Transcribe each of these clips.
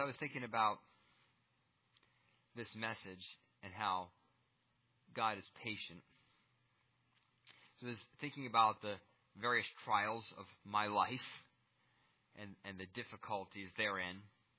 I was thinking about this message and how God is patient. So I was thinking about the various trials of my life and the difficulties therein.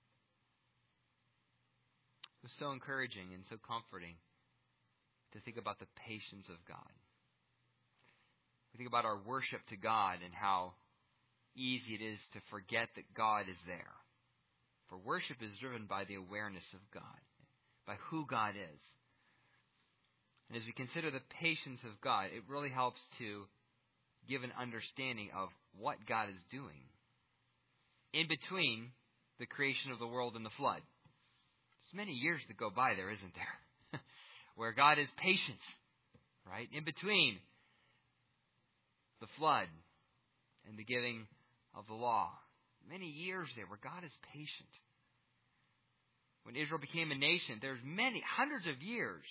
It was so encouraging and so comforting to think about the patience of God. We think about our worship to God and how easy it is to forget that God is there. For worship is driven by the awareness of God, by who God is. And as we consider the patience of God, it really helps to give an understanding of what God is doing in between the creation of the world and the flood. There's many years that go by there, isn't there? Where God is patient, right? In between the flood and the giving of the law. Many years there where God is patient. When Israel became a nation, there's hundreds of years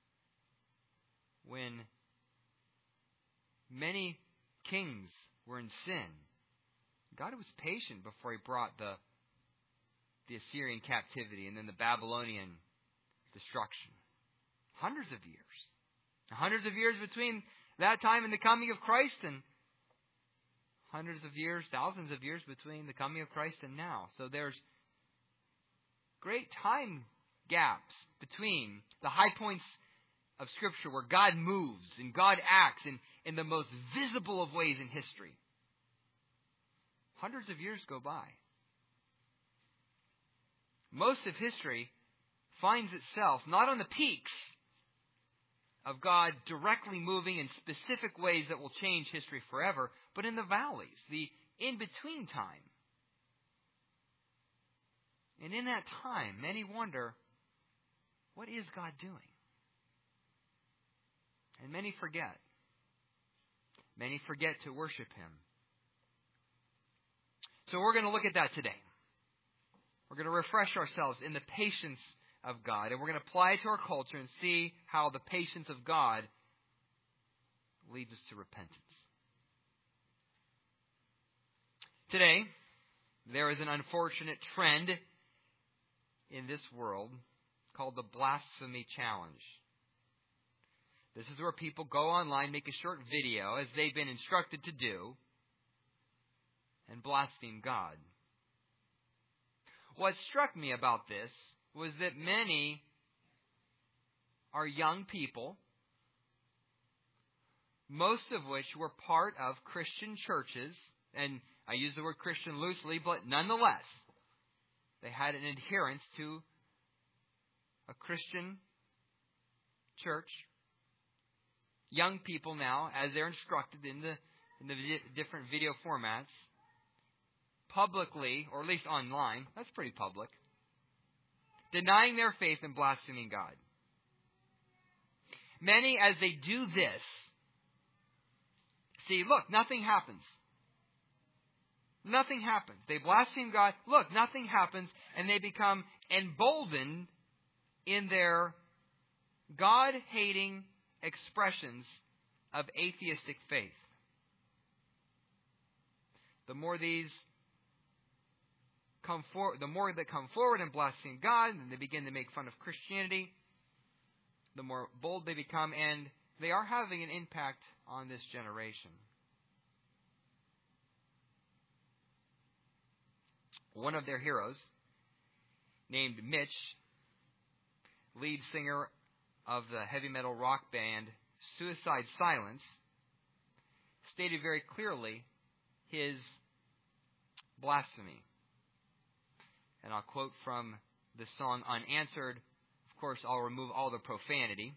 when many kings were in sin. God was patient before He brought the Assyrian captivity and then the Babylonian destruction. Hundreds of years. Hundreds of years between that time and the coming of Christ, and hundreds of years, thousands of years between the coming of Christ and now. So there's great time gaps between the high points of Scripture where God moves and God acts in the most visible of ways in history. Hundreds of years go by. Most of history finds itself not on the peaks of God directly moving in specific ways that will change history forever, but in the valleys, the in-between time. And in that time, many wonder, what is God doing? And many forget. Many forget to worship Him. So we're going to look at that today. We're going to refresh ourselves in the patience of God, and we're going to apply it to our culture and see how the patience of God leads us to repentance. Today, there is an unfortunate trend in this world called the blasphemy challenge. This is where people go online, make a short video, as they've been instructed to do, and blaspheme God. What struck me about this was that many are young people, most of which were part of Christian churches, and I use the word Christian loosely, but nonetheless, they had an adherence to a Christian church. Young people now, as they're instructed in the different video formats, publicly, or at least online, that's pretty public, denying their faith and blaspheming God. Many, as they do this, see, look, nothing happens. Nothing happens. They blaspheme God. Look, nothing happens. And they become emboldened in their God-hating expressions of atheistic faith. The more these come forward, the more they come forward and blaspheme God, and they begin to make fun of Christianity, the more bold they become, and they are having an impact on this generation. One of their heroes, named Mitch, lead singer of the heavy metal rock band Suicide Silence, stated very clearly his blasphemy. And I'll quote from the song Unanswered. Of course, I'll remove all the profanity.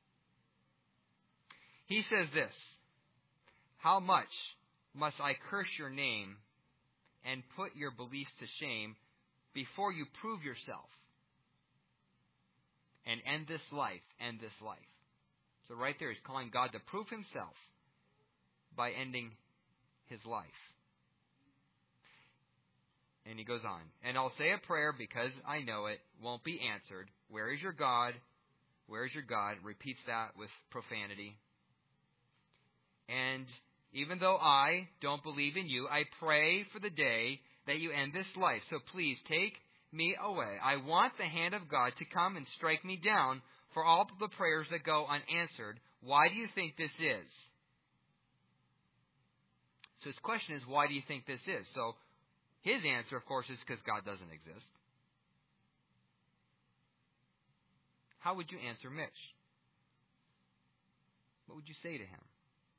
He says this: "How much must I curse your name and put your beliefs to shame before you prove yourself and end this life, end this life?" So right there, he's calling God to prove Himself by ending His life. And he goes on, "And I'll say a prayer because I know it won't be answered. Where is your God? Where is your God?" Repeats that with profanity. "And even though I don't believe in you, I pray for the day that you end this life. So please take me away. I want the hand of God to come and strike me down for all the prayers that go unanswered. Why do you think this is? So his question is, why do you think this is? So his answer, of course, is because God doesn't exist. How would you answer Mitch? What would you say to him?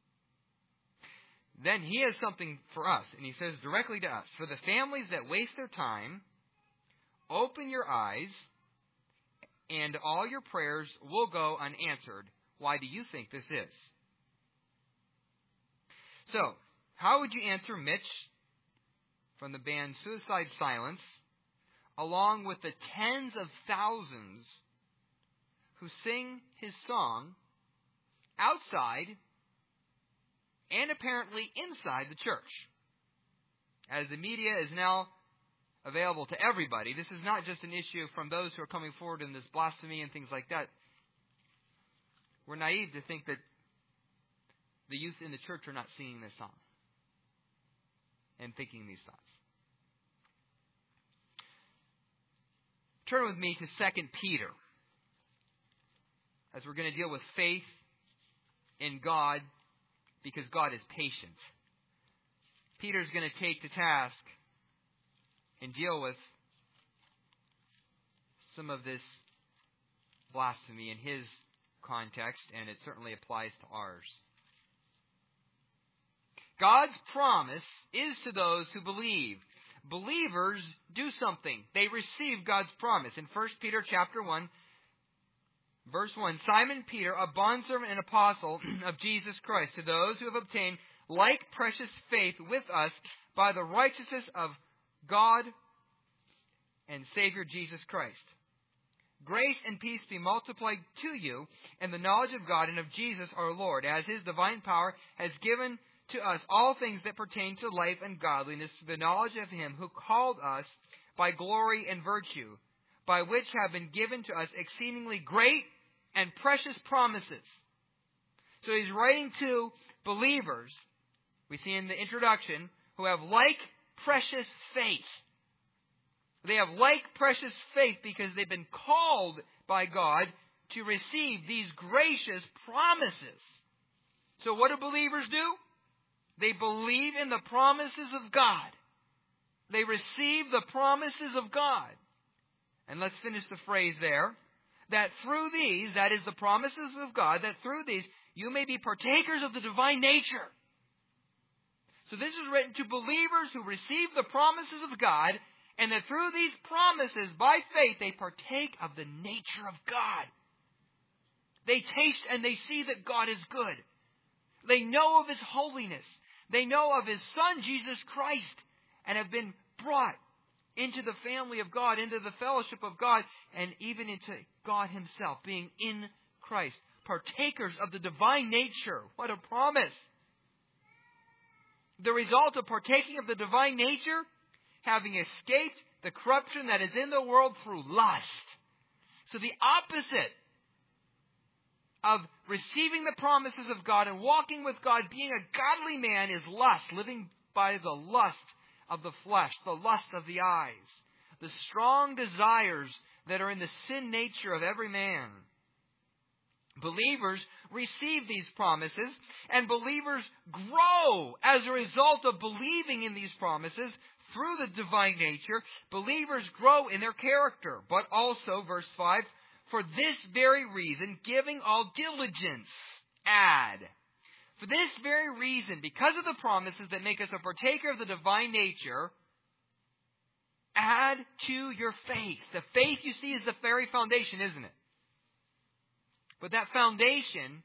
Then he has something for us, and he says directly to us, for the families that waste their time, open your eyes, and all your prayers will go unanswered. Why do you think this is? So, how would you answer Mitch from the band Suicide Silence, along with the tens of thousands who sing his song outside and apparently inside the church? As the media is now available to everybody, this is not just an issue from those who are coming forward in this blasphemy and things like that. We're naive to think that the youth in the church are not singing this song and thinking these thoughts. Turn with me to 2 Peter, as we're going to deal with faith in God, because God is patient. Peter's going to take to task and deal with some of this blasphemy in his context, and it certainly applies to ours. God's promise is to those who believe. Believers do something. They receive God's promise. In 1 Peter chapter 1, verse 1, Simon Peter, a bondservant and apostle of Jesus Christ, to those who have obtained like precious faith with us by the righteousness of God and Savior Jesus Christ. Grace and peace be multiplied to you in the knowledge of God and of Jesus our Lord, as His divine power has given to us all things that pertain to life and godliness, the knowledge of Him who called us by glory and virtue, by which have been given to us exceedingly great and precious promises. So he's writing to believers, we see in the introduction, who have like precious faith. They have like precious faith because they've been called by God to receive these gracious promises. So what do believers do? They believe in the promises of God. They receive the promises of God. And let's finish the phrase there. That through these, that is the promises of God, that through these you may be partakers of the divine nature. So this is written to believers who receive the promises of God, and that through these promises, by faith, they partake of the nature of God. They taste and they see that God is good. They know of His holiness. They know of His Son, Jesus Christ, and have been brought into the family of God, into the fellowship of God, and even into God Himself, being in Christ. Partakers of the divine nature. What a promise. The result of partaking of the divine nature, having escaped the corruption that is in the world through lust. So the opposite of receiving the promises of God and walking with God, being a godly man, is lust, living by the lust of the flesh, the lust of the eyes, the strong desires that are in the sin nature of every man. Believers receive these promises, and believers grow as a result of believing in these promises through the divine nature. Believers grow in their character, but also, verse 5, for this very reason, giving all diligence, add. For this very reason, because of the promises that make us a partaker of the divine nature, add to your faith. The faith, you see, is the very foundation, isn't it? But that foundation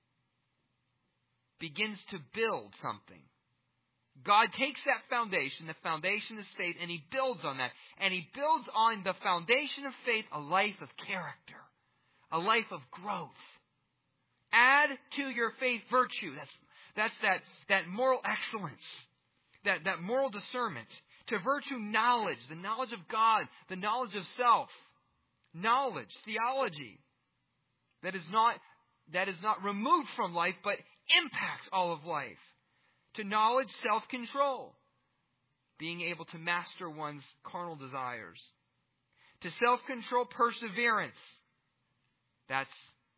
begins to build something. God takes that foundation, the foundation is faith, and He builds on that. And He builds on the foundation of faith a life of character, a life of growth. Add to your faith virtue. That's that moral excellence, that moral discernment. To virtue, knowledge, the knowledge of God, the knowledge of self. Knowledge, theology, that is not removed from life, but impacts all of life. To knowledge, self-control, being able to master one's carnal desires. To self-control, perseverance. That's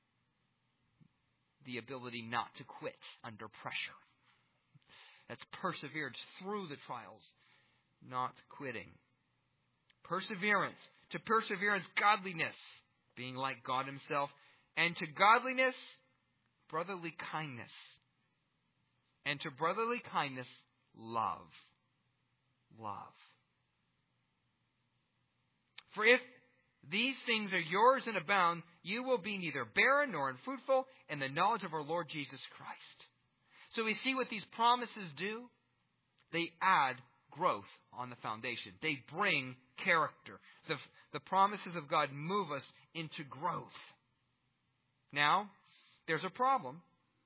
the ability not to quit under pressure. That's perseverance through the trials, not quitting. Perseverance. To perseverance, godliness, being like God Himself. And to godliness, brotherly kindness. And to brotherly kindness, love. Love. For if these things are yours and abound, you will be neither barren nor unfruitful in the knowledge of our Lord Jesus Christ. So we see what these promises do. They add growth on the foundation. They bring character. The promises of God move us into growth. Now, there's a problem.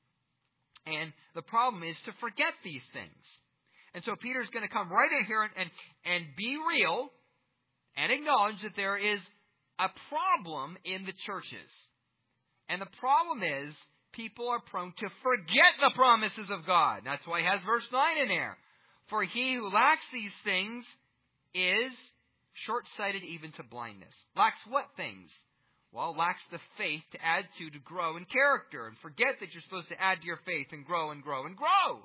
And the problem is to forget these things. And so Peter's going to come right in here and be real and acknowledge that there is a problem in the churches. And the problem is people are prone to forget the promises of God. That's why he has verse 9 in there. For he who lacks these things is short-sighted even to blindness. Lacks what things? Well, lacks the faith to add to grow in character. And forget that you're supposed to add to your faith and grow and grow and grow.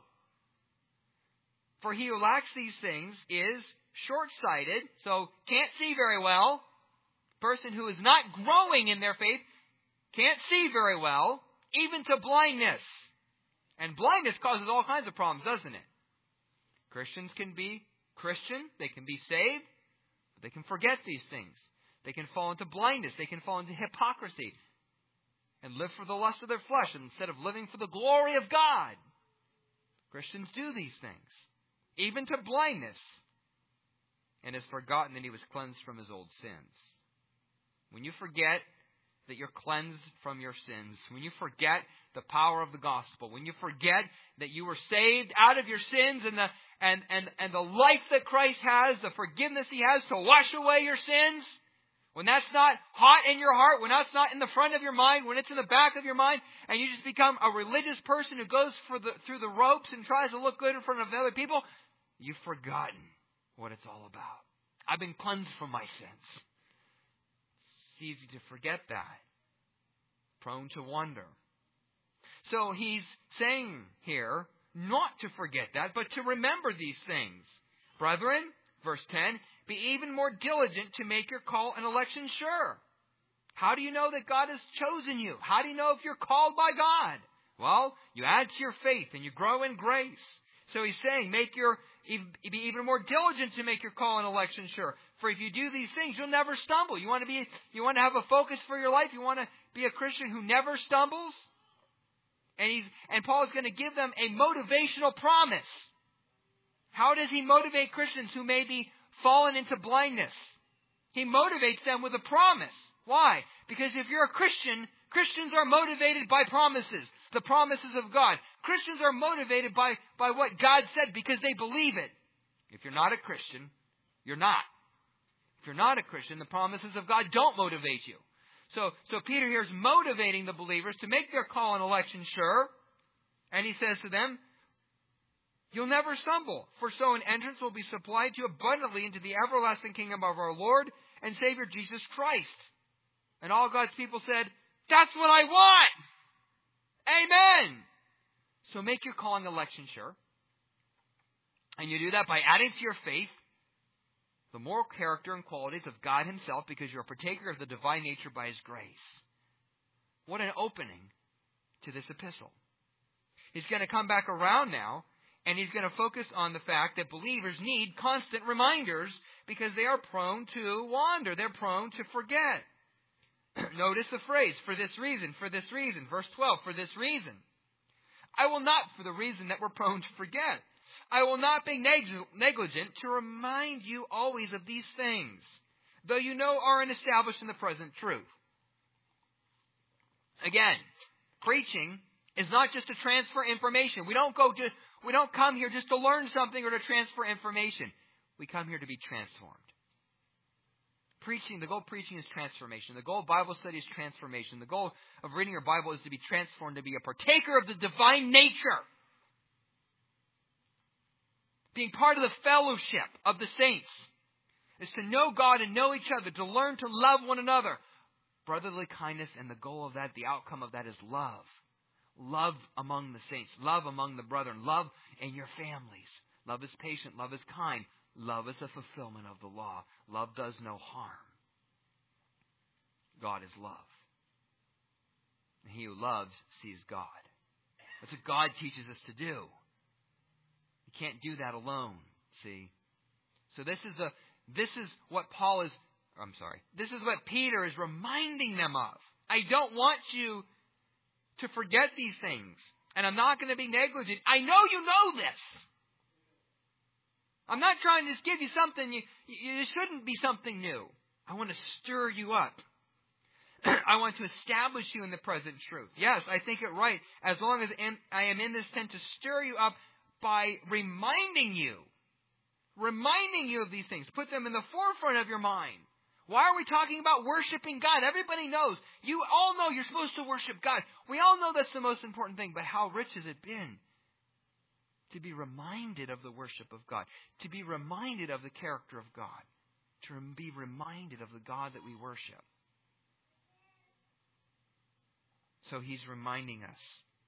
For he who lacks these things is short-sighted, so can't see very well. Person who is not growing in their faith can't see very well, even to blindness. And blindness causes all kinds of problems, doesn't it? Christians can be Christian, they can be saved, but they can forget these things. They can fall into blindness, they can fall into hypocrisy, and live for the lust of their flesh instead of living for the glory of God. Christians do these things, even to blindness, and has forgotten that he was cleansed from his old sins. When you forget that you're cleansed from your sins, when you forget the power of the gospel, when you forget that you were saved out of your sins and the life that Christ has, the forgiveness He has to wash away your sins, when that's not hot in your heart, when that's not in the front of your mind, when it's in the back of your mind, and you just become a religious person who goes through the ropes and tries to look good in front of other people, you've forgotten what it's all about. I've been cleansed from my sins. It's easy to forget that. Prone to wonder. So he's saying here not to forget that, but to remember these things. Brethren, verse 10, be even more diligent to make your call and election sure. How do you know that God has chosen you? How do you know if you're called by God? Well, you add to your faith and you grow in grace. So he's saying, be even more diligent to make your call and election sure. For if you do these things, you'll never stumble. You want to have a focus for your life? You want to be a Christian who never stumbles? And Paul is going to give them a motivational promise. How does he motivate Christians who may be fallen into blindness? He motivates them with a promise. Why? Because if you're a Christian, Christians are motivated by promises. The promises of God. Christians are motivated by what God said because they believe it. If you're not a Christian, you're not. If you're not a Christian, the promises of God don't motivate you. So Peter here is motivating the believers to make their call and election sure. And he says to them, you'll never stumble, for so an entrance will be supplied to you abundantly into the everlasting kingdom of our Lord and Savior Jesus Christ. And all God's people said, that's what I want! Amen! So make your calling election sure. And you do that by adding to your faith the moral character and qualities of God Himself, because you're a partaker of the divine nature by His grace. What an opening to this epistle. He's going to come back around now, and he's going to focus on the fact that believers need constant reminders because they are prone to wander. They're prone to forget. Notice the phrase, for this reason, verse 12, for this reason. I will not, for the reason that we're prone to forget. I will not be negligent to remind you always of these things, though you know are established in the present truth. Again, preaching is not just to transfer information. We don't come here just to learn something or to transfer information. We come here to be transformed. The goal of preaching is transformation. The goal of Bible study is transformation. The goal of reading your Bible is to be transformed, to be a partaker of the divine nature. Being part of the fellowship of the saints. is to know God and know each other, to learn to love one another. Brotherly kindness, and the goal of that, the outcome of that is love. Love among the saints. Love among the brethren. Love in your families. Love is patient. Love is kind. Love is a fulfillment of the law. Love does no harm. God is love. And he who loves sees God. That's what God teaches us to do. You can't do that alone, see. So this is what this is what Peter is reminding them of. I don't want you to forget these things. And I'm not going to be negligent. I know you know this. I'm not trying to just give you something. You shouldn't be something new. I want to stir you up. I want to establish you in the present truth. Yes, I think it right. As long as I am in this tent to stir you up by reminding you of these things. Put them in the forefront of your mind. Why are we talking about worshiping God? Everybody knows. You all know you're supposed to worship God. We all know that's the most important thing. But how rich has it been to be reminded of the worship of God, to be reminded of the character of God, to be reminded of the God that we worship. So he's reminding us.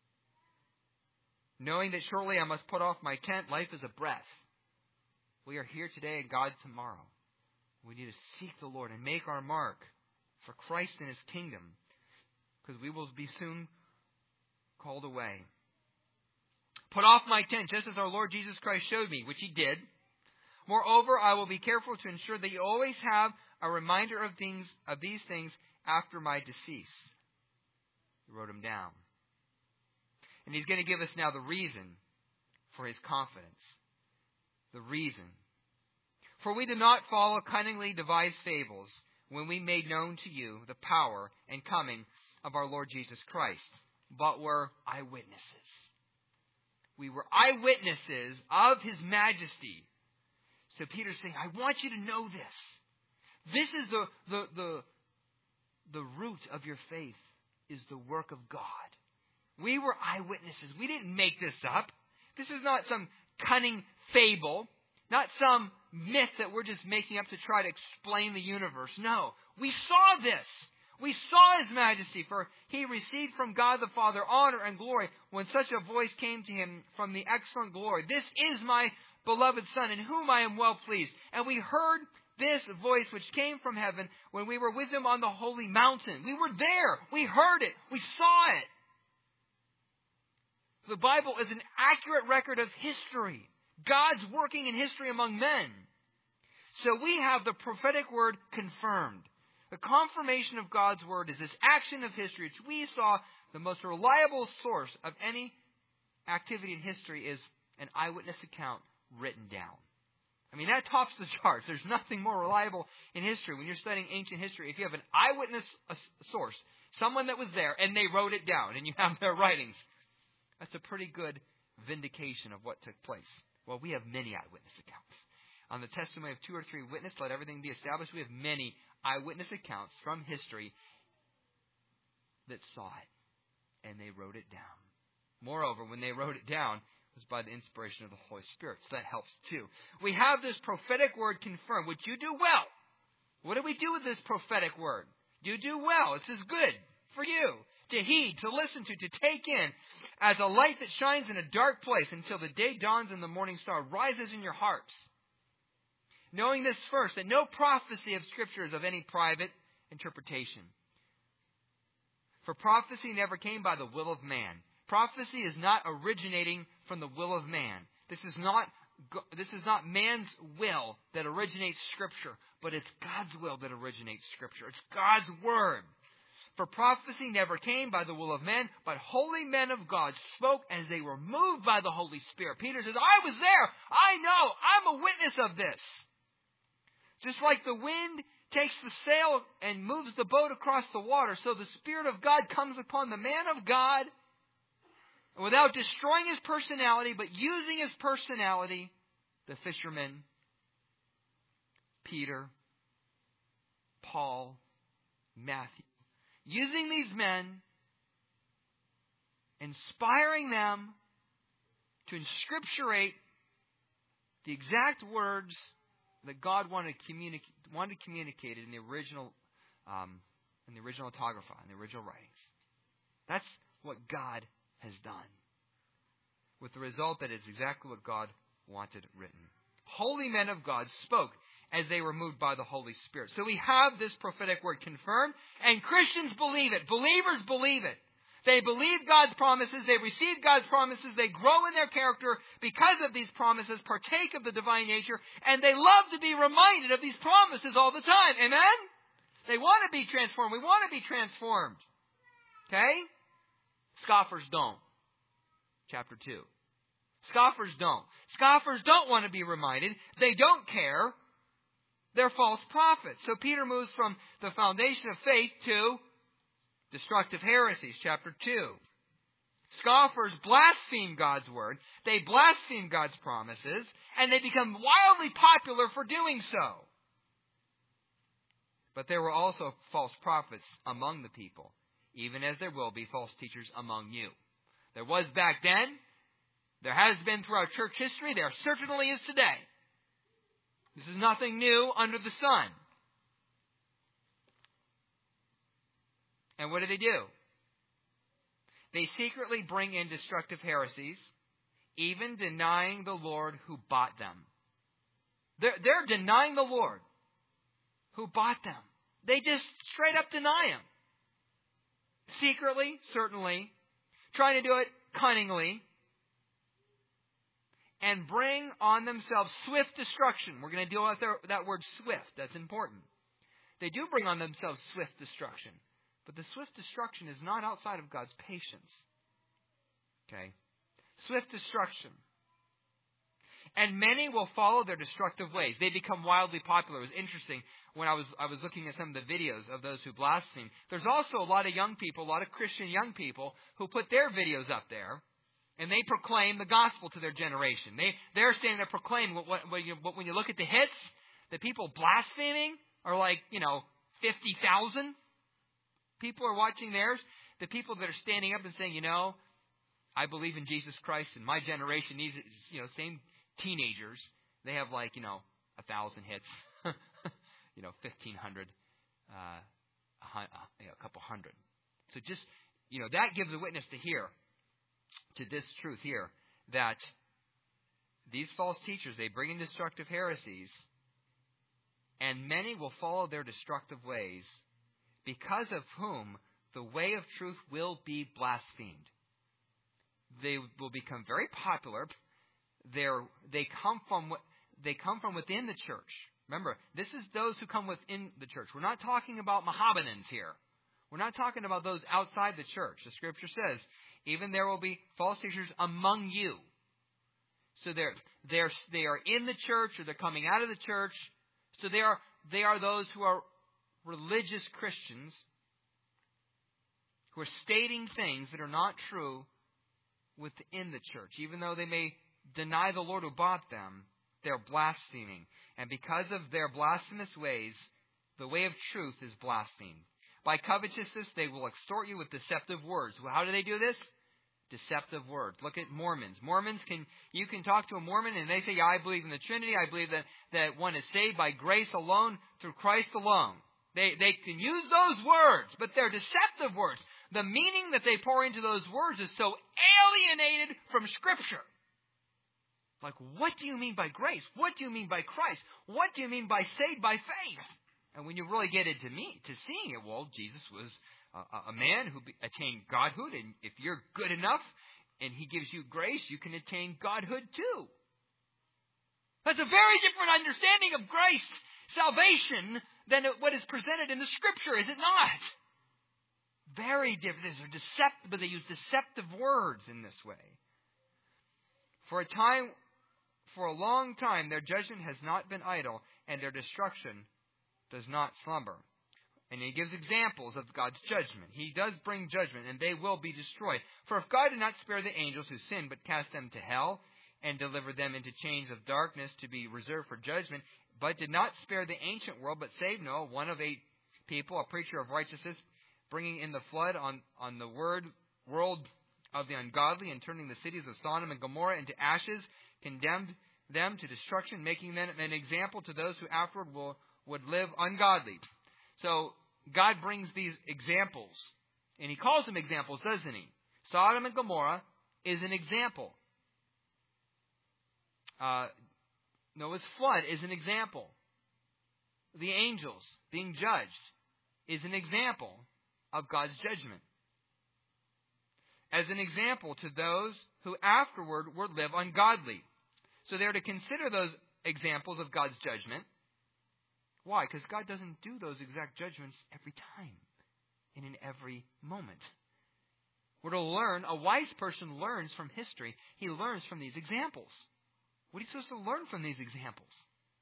Knowing that shortly I must put off my tent, life is a breath. We are here today and God tomorrow. We need to seek the Lord and make our mark for Christ and His kingdom, because we will be soon called away. Put off my tent, just as our Lord Jesus Christ showed me, which He did. Moreover, I will be careful to ensure that you always have a reminder of these things after my decease. He wrote them down. And he's going to give us now the reason for his confidence. The reason. For we did not follow cunningly devised fables when we made known to you the power and coming of our Lord Jesus Christ, but were eyewitnesses. We were eyewitnesses of His majesty. So Peter's saying, I want you to know this. This is the root of your faith, is the work of God. We were eyewitnesses. We didn't make this up. This is not some cunning fable, not some myth that we're just making up to try to explain the universe. No, we saw this. We saw His majesty, for He received from God the Father honor and glory when such a voice came to Him from the excellent glory. This is my beloved Son, in whom I am well pleased. And we heard this voice which came from heaven when we were with Him on the holy mountain. We were there. We heard it. We saw it. The Bible is an accurate record of history. God's working in history among men. So we have the prophetic word confirmed. The confirmation of God's word is this action of history, which we saw the most reliable source of any activity in history is an eyewitness account written down. I mean, that tops the charts. There's nothing more reliable in history. When you're studying ancient history, if you have an eyewitness source, someone that was there, and they wrote it down, and you have their writings, that's a pretty good vindication of what took place. Well, we have many eyewitness accounts. On the testimony of 2 or 3 witnesses, let everything be established. We have many eyewitness accounts from history that saw it, and they wrote it down. Moreover, when they wrote it down, it was by the inspiration of the Holy Spirit. So that helps too. We have this prophetic word confirmed, which you do well. What do we do with this prophetic word? You do well. This is good for you to heed, to listen to take in, as a light that shines in a dark place until the day dawns and the morning star rises in your hearts. Knowing this first, that no prophecy of Scripture is of any private interpretation. For prophecy never came by the will of man. Prophecy is not originating from the will of man. This is not man's will that originates Scripture, but it's God's will that originates Scripture. It's God's Word. For prophecy never came by the will of men, but holy men of God spoke as they were moved by the Holy Spirit. Peter says, I was there. I know. I'm a witness of this. Just like the wind takes the sail and moves the boat across the water, so the Spirit of God comes upon the man of God without destroying his personality, but using his personality, the fishermen, Peter, Paul, Matthew, using these men, inspiring them to inscripturate the exact words that God wanted to communicate it in the original autographa, in the original writings. That's what God has done. With the result that it's exactly what God wanted written. Holy men of God spoke as they were moved by the Holy Spirit. So we have this prophetic word confirmed, and Christians believe it. Believers believe it. They believe God's promises. They receive God's promises. They grow in their character because of these promises, partake of the divine nature, and they love to be reminded of these promises all the time. Amen? They want to be transformed. We want to be transformed. Okay? Scoffers don't. Chapter 2. Scoffers don't. Scoffers don't want to be reminded. They don't care. They're false prophets. So Peter moves from the foundation of faith to destructive heresies, chapter 2. Scoffers blaspheme God's word. They blaspheme God's promises, and they become wildly popular for doing so. But there were also false prophets among the people, even as there will be false teachers among you. There was back then. There has been throughout church history. There certainly is today. This is nothing new under the sun. And what do? They secretly bring in destructive heresies, even denying the Lord who bought them. They're denying the Lord who bought them. They just straight up deny Him. Secretly, certainly, trying to do it cunningly, and bring on themselves swift destruction. We're going to deal with that word swift. That's important. They do bring on themselves swift destruction. But the swift destruction is not outside of God's patience. Okay? Swift destruction. And many will follow their destructive ways. They become wildly popular. It was interesting when I was looking at some of the videos of those who blaspheme. There's also a lot of young people, a lot of Christian young people, who put their videos up there, and they proclaim the gospel to their generation. They're standing there proclaiming when you look at the hits, the people blaspheming are like, 50,000. People are watching theirs. The people that are standing up and saying, I believe in Jesus Christ, and my generation, these, same teenagers, they have 1,000 hits, 1,500, a couple hundred. So just, that gives a witness to this truth here, that these false teachers, they bring in destructive heresies, and many will follow their destructive ways, because of whom the way of truth will be blasphemed. They will become very popular. They come from within the church. Remember, this is those who come within the church. We're not talking about Mohammedans here. We're not talking about those outside the church. The Scripture says, even there will be false teachers among you. So they are in the church, or they're coming out of the church. So they are those who are religious Christians who are stating things that are not true within the church. Even though they may deny the Lord who bought them, they're blaspheming. And because of their blasphemous ways, the way of truth is blasphemed. By covetousness, they will extort you with deceptive words. How do they do this? Deceptive words. Look at Mormons. You can talk to a Mormon and they say, yeah, I believe in the Trinity. I believe that one is saved by grace alone, through Christ alone. They can use those words, but they're deceptive words. The meaning that they pour into those words is so alienated from Scripture. Like, what do you mean by grace? What do you mean by Christ? What do you mean by saved by faith? And when you really get into seeing it, well, Jesus was a man who attained godhood, and if you're good enough and He gives you grace, you can attain godhood too. That's a very different understanding of grace, salvation, than what is presented in the Scripture, is it not? Very different. But they use deceptive words in this way. For a long time, their judgment has not been idle, and their destruction does not slumber. And He gives examples of God's judgment. He does bring judgment, and they will be destroyed. For if God did not spare the angels who sinned, but cast them to hell, and delivered them into chains of darkness to be reserved for judgment, but did not spare the ancient world, but saved Noah, one of 8 people, a preacher of righteousness, bringing in the flood on the world of the ungodly, and turning the cities of Sodom and Gomorrah into ashes, condemned them to destruction, making them an example to those who afterward would live ungodly. So God brings these examples, and He calls them examples, doesn't He? Sodom and Gomorrah is an example. Noah's flood is an example. The angels being judged is an example of God's judgment. As an example to those who afterward would live ungodly. So they're to consider those examples of God's judgment. Why? Because God doesn't do those exact judgments every time and in every moment. We're to learn, a wise person learns from history. He learns from these examples. What are you supposed to learn from these examples?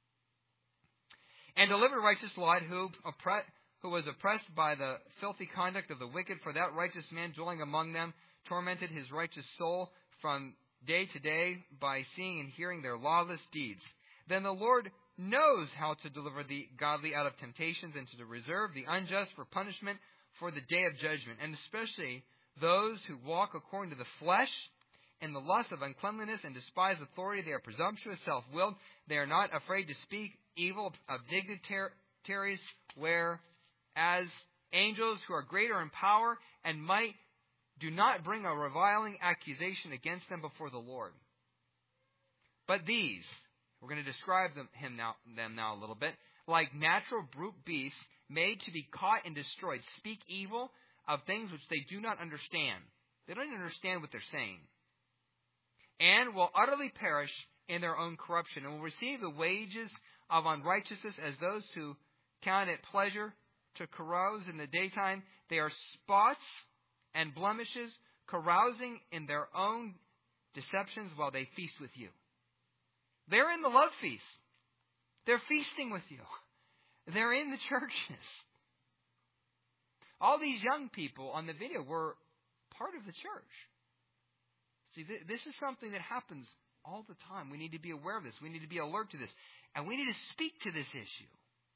And delivered righteous Lot, who was oppressed by the filthy conduct of the wicked, for that righteous man dwelling among them tormented his righteous soul from day to day by seeing and hearing their lawless deeds. Then the Lord knows how to deliver the godly out of temptations and to reserve the unjust for punishment for the day of judgment, and especially those who walk according to the flesh and the lust of uncleanliness and despise authority. They are presumptuous, self-willed. They are not afraid to speak evil of dignitaries, whereas angels who are greater in power and might do not bring a reviling accusation against them before the Lord. But these, we're going to describe them now a little bit, like natural brute beasts made to be caught and destroyed, speak evil of things which they do not understand. They don't even understand what they're saying. And will utterly perish in their own corruption, and will receive the wages of unrighteousness as those who count it pleasure to carouse in the daytime. They are spots and blemishes, carousing in their own deceptions while they feast with you. They're in the love feast. They're feasting with you. They're in the churches. All these young people on the video were part of the church. See, this is something that happens all the time. We need to be aware of this. We need to be alert to this. And we need to speak to this issue.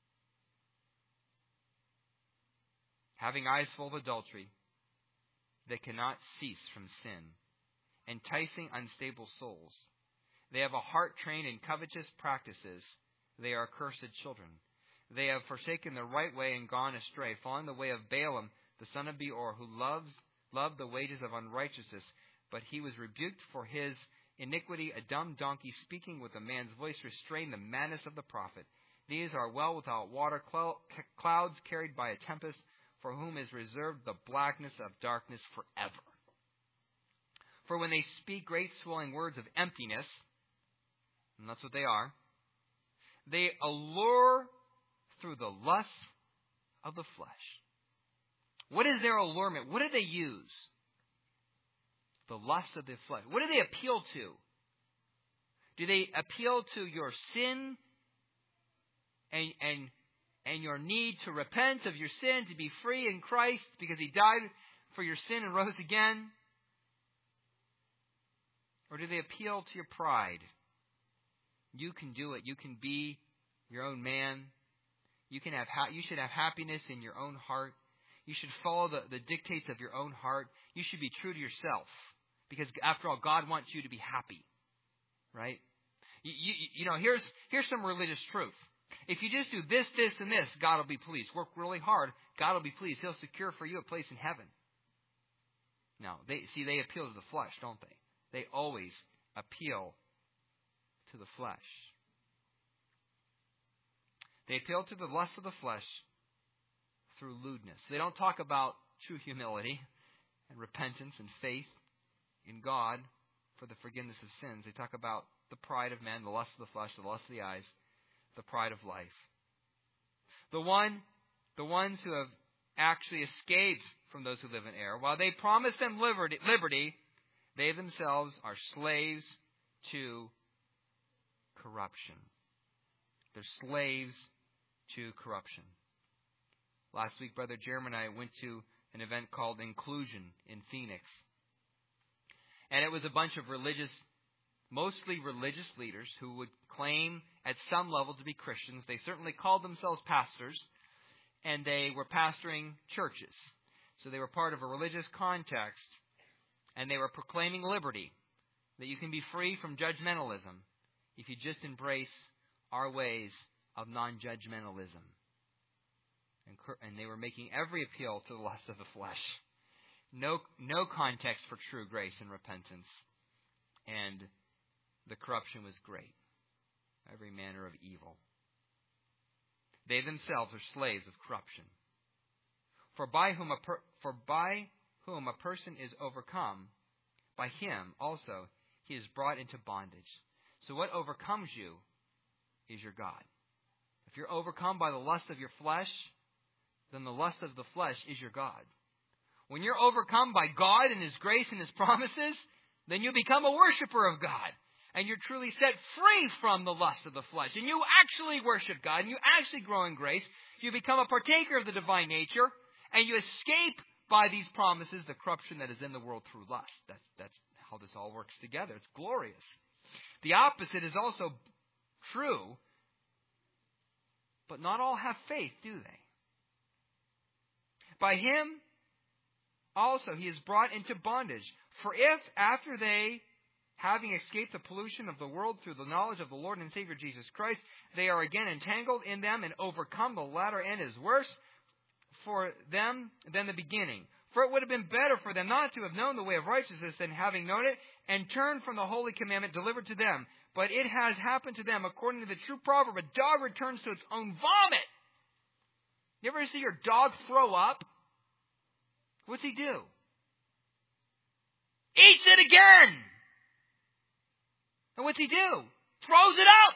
Having eyes full of adultery, they cannot cease from sin, enticing unstable souls. They have a heart trained in covetous practices. They are accursed children. They have forsaken the right way and gone astray, following the way of Balaam, the son of Beor, who loved the wages of unrighteousness. But he was rebuked for his iniquity. A dumb donkey speaking with a man's voice restrained the madness of the prophet. These are well without water, clouds carried by a tempest, for whom is reserved the blackness of darkness forever. For when they speak great swelling words of emptiness, and that's what they are, they allure through the lust of the flesh. What is their allurement? What do they use? The lust of the flesh. What do they appeal to? Do they appeal to your sin and your need to repent of your sin, to be free in Christ because He died for your sin and rose again? Or do they appeal to your pride? You can do it. You can be your own man. You should have happiness in your own heart. You should follow the dictates of your own heart. You should be true to yourself. Because after all, God wants you to be happy. Right? You know, here's some religious truth. If you just do this, this, and this, God will be pleased. Work really hard, God will be pleased. He'll secure for you a place in heaven. Now, they appeal to the flesh, don't they? They always appeal to the flesh. They appeal to the lust of the flesh through lewdness. They don't talk about true humility and repentance and faith in God for the forgiveness of sins. They talk about the pride of man, the lust of the flesh, the lust of the eyes, the pride of life. The ones who have actually escaped from those who live in error, while they promise them liberty, they themselves are slaves to corruption. They're slaves to corruption. Last week, Brother Jeremy and I went to an event called Inclusion in Phoenix. And it was a bunch of mostly religious leaders who would claim at some level to be Christians. They certainly called themselves pastors, and they were pastoring churches. So they were part of a religious context, and they were proclaiming liberty, that you can be free from judgmentalism, if you just embrace our ways of non-judgmentalism. And they were making every appeal to the lust of the flesh. No context for true grace and repentance. And the corruption was great. Every manner of evil. They themselves are slaves of corruption. For by whom a person is overcome, by him also he is brought into bondage. So what overcomes you is your God. If you're overcome by the lust of your flesh, then the lust of the flesh is your God. When you're overcome by God and His grace and His promises, then you become a worshiper of God. And you're truly set free from the lust of the flesh. And you actually worship God. And you actually grow in grace. You become a partaker of the divine nature. And you escape by these promises the corruption that is in the world through lust. That's how this all works together. It's glorious. The opposite is also true. But not all have faith, do they? By him also he is brought into bondage. For if after they, having escaped the pollution of the world through the knowledge of the Lord and Savior Jesus Christ, they are again entangled in them and overcome, the latter end is worse for them than the beginning. For it would have been better for them not to have known the way of righteousness than having known it, and turned from the holy commandment delivered to them. But it has happened to them according to the true proverb, a dog returns to its own vomit. You ever see your dog throw up? What's he do? Eats it again! And what's he do? Throws it up!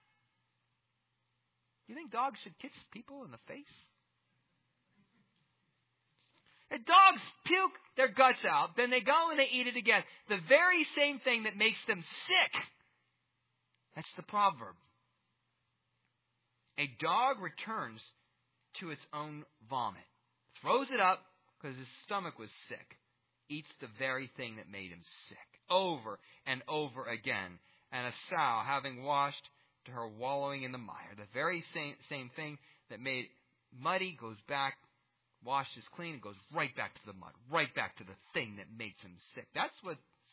You think dogs should kiss people in the face? The dogs puke their guts out, then they go and they eat it again. The very same thing that makes them sick. That's the proverb. A dog returns to its own vomit. Throws it up because his stomach was sick. Eats the very thing that made him sick. Over and over again. And a sow, having washed to her wallowing in the mire. The very same thing that made muddy goes back, washes clean, and goes right back to the mud. Right back to the thing that makes him sick. That's what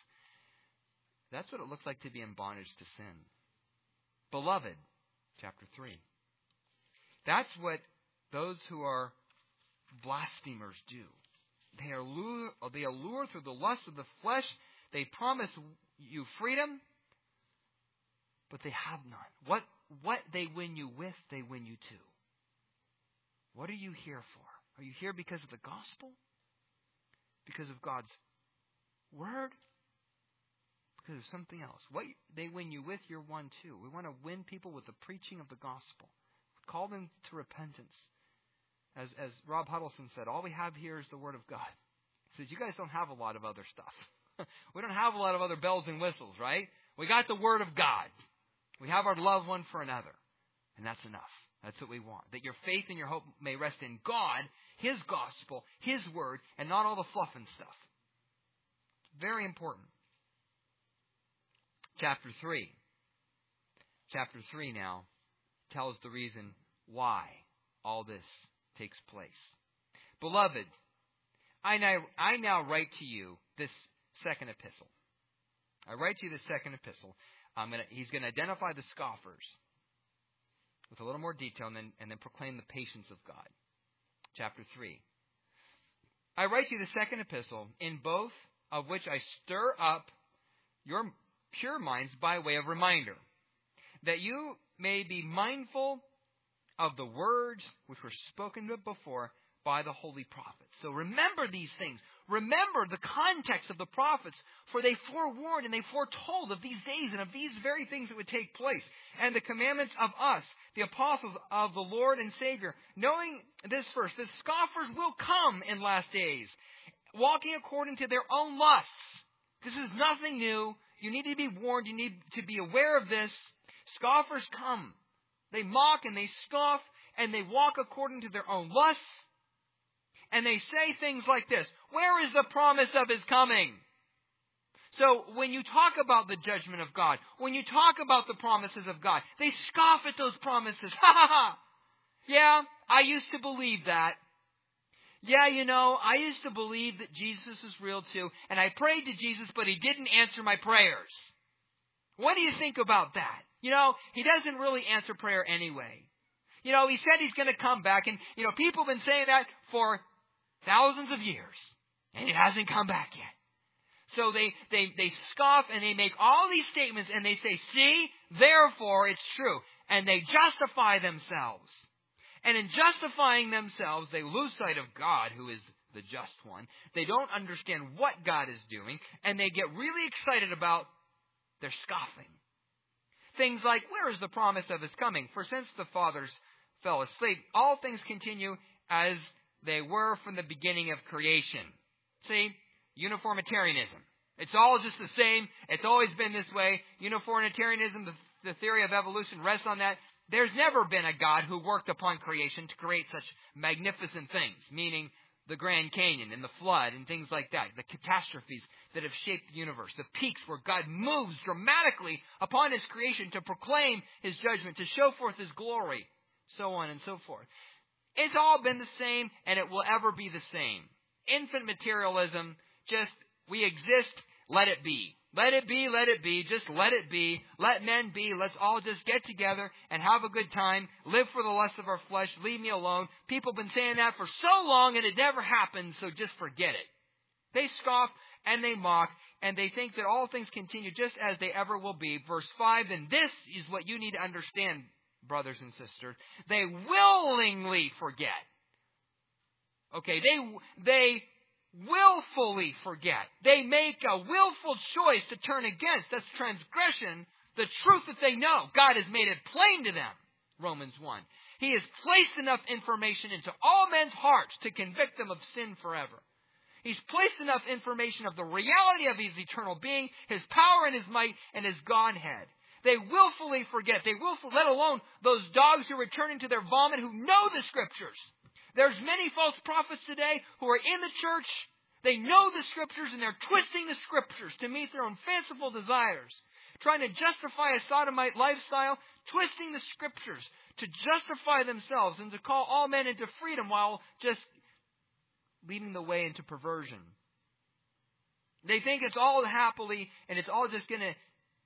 it looks like to be in bondage to sin. Beloved, chapter 3. That's what those who are blasphemers do. They allure through the lust of the flesh. They promise you freedom, but they have none. What they win you with, they win you to. What are you here for? Are you here because of the gospel? Because of God's word? Because of something else? What they win you with, you're one too. We want to win people with the preaching of the gospel. Call them to repentance. As Rob Huddleston said, all we have here is the Word of God. He says, you guys don't have a lot of other stuff. We don't have a lot of other bells and whistles, right? We got the Word of God. We have our love one for another. And that's enough. That's what we want. That your faith and your hope may rest in God, His gospel, His Word, and not all the fluff and stuff. Very important. Chapter 3. Chapter 3 now tells the reason why all this takes place. Beloved, I now write to you this second epistle. I write to you this second epistle. He's going to identify the scoffers with a little more detail and then proclaim the patience of God. Chapter 3. I write to you the second epistle, in both of which I stir up your pure minds by way of reminder, that you may be mindful of the words which were spoken before by the holy prophets. So remember these things. Remember the context of the prophets, for they forewarned and they foretold of these days and of these very things that would take place, and the commandments of us, the apostles of the Lord and Savior, knowing this first, that scoffers will come in last days, walking according to their own lusts. This is nothing new. You need to be warned. You need to be aware of this. Scoffers come. They mock and they scoff and they walk according to their own lusts. And they say things like this: where is the promise of His coming? So when you talk about the judgment of God, when you talk about the promises of God, they scoff at those promises. Ha ha ha! Yeah, I used to believe that. Yeah, I used to believe that Jesus is real too. And I prayed to Jesus, but He didn't answer my prayers. What do you think about that? He doesn't really answer prayer anyway. He said He's going to come back. And, people have been saying that for thousands of years. And He hasn't come back yet. So they scoff and they make all these statements and they say, see, therefore it's true. And they justify themselves. And in justifying themselves, they lose sight of God, who is the just one. They don't understand what God is doing. And they get really excited about their scoffing. Things like, where is the promise of His coming? For since the fathers fell asleep, all things continue as they were from the beginning of creation. See? Uniformitarianism. It's all just the same. It's always been this way. Uniformitarianism, the theory of evolution, rests on that. There's never been a God who worked upon creation to create such magnificent things, meaning the Grand Canyon and the flood and things like that, the catastrophes that have shaped the universe, the peaks where God moves dramatically upon His creation to proclaim His judgment, to show forth His glory, so on and so forth. It's all been the same, and it will ever be the same. Infant materialism, just, we exist, let it be. Let it be, let it be, just let it be. Let men be, let's all just get together and have a good time, live for the lust of our flesh, leave me alone. People have been saying that for so long and it never happened, so just forget it. They scoff and they mock and they think that all things continue just as they ever will be. Verse 5, and this is what you need to understand, brothers and sisters. They willingly forget. Okay, they willfully forget. They make a willful choice to turn against. That's transgression. The truth that they know. God has made it plain to them. Romans 1. He has placed enough information into all men's hearts to convict them of sin forever. He's placed enough information of the reality of His eternal being, His power and His might, and His Godhead. They willfully forget. They willfully, let alone those dogs who return to their vomit who know the Scriptures. There's many false prophets today who are in the church. They know the Scriptures and they're twisting the Scriptures to meet their own fanciful desires. Trying to justify a sodomite lifestyle, twisting the Scriptures to justify themselves and to call all men into freedom while just leading the way into perversion. They think it's all happily and it's all just going to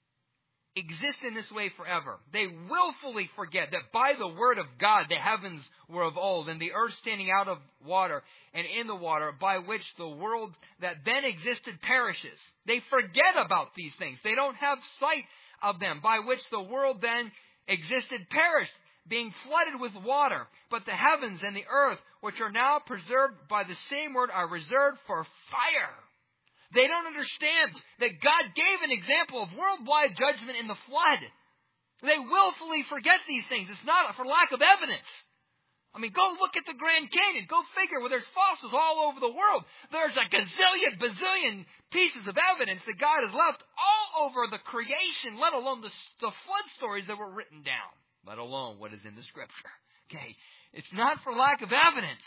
exist in this way forever. They willfully forget that by the word of God the heavens were of old, and the earth standing out of water and in the water, by which the world that then existed perishes. They forget about these things. They don't have sight of them, by which the world then existed perished, being flooded with water. But the heavens and the earth, which are now preserved by the same word, are reserved for fire. They don't understand that God gave an example of worldwide judgment in the flood. They willfully forget these things. It's not for lack of evidence. I mean, go look at the Grand Canyon. Go figure where there's fossils all over the world. There's a gazillion, bazillion pieces of evidence that God has left all over the creation, let alone the flood stories that were written down, let alone what is in the Scripture. Okay, it's not for lack of evidence.